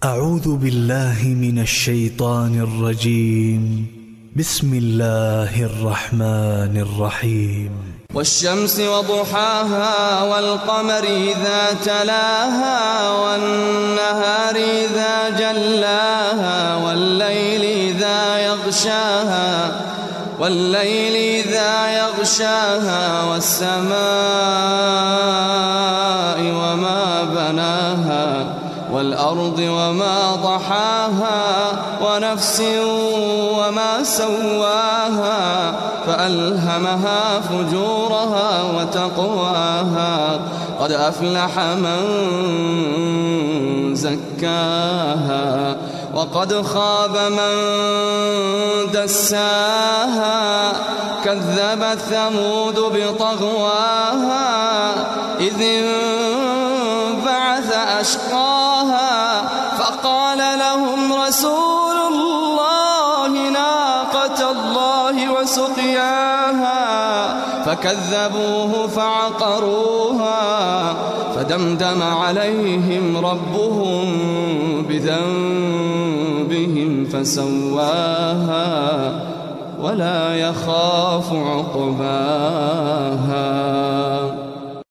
أعوذ بالله من الشيطان الرجيم. بسم الله الرحمن الرحيم. والشمس وضحاها والقمر إذا تلاها والنهار إذا جلاها والليل إذا يغشاها والسماء وما بناها والأرض وما طحاها ونفس وما سواها فألهمها فجورها وتقواها قد أفلح من زكاها وقد خاب من دساها كذبت ثمود بطغواها إذ انبعث أشقاها فقال لهم رسول الله ناقة الله وسقياها فكذبوه فعقروها فدمدم عليهم ربهم بذنبهم فسواها ولا يخاف عقباها.